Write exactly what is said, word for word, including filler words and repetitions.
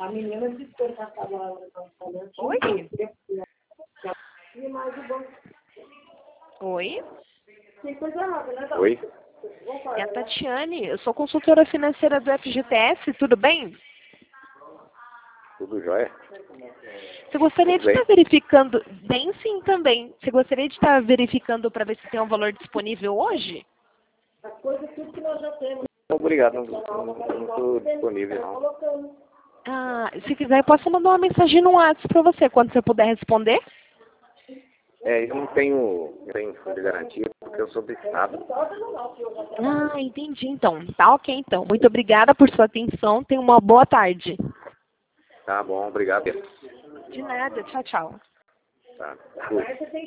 A menina disse que eu estava falando. Oi? E mais o banco. Oi? Tem coisa errada, né, Dó? Oi? É a Tatiane, eu sou consultora financeira do F G T S, tudo bem? Tudo jóia? Você gostaria Tudo de estar bem. verificando, bem sim também, você gostaria de estar verificando para ver se tem um valor disponível hoje? As coisas tudo que nós já temos. Obrigado, não estou disponível não. Ah, se quiser eu posso mandar uma mensagem no WhatsApp para você, quando você puder responder. É, eu não tenho, não tenho fundo de garantia porque eu sou do Estado. Ah, entendi então. Tá ok então. Muito obrigada por sua atenção, tenha uma boa tarde. Tá bom, obrigado. De nada, tchau, tchau. Tá. Fui.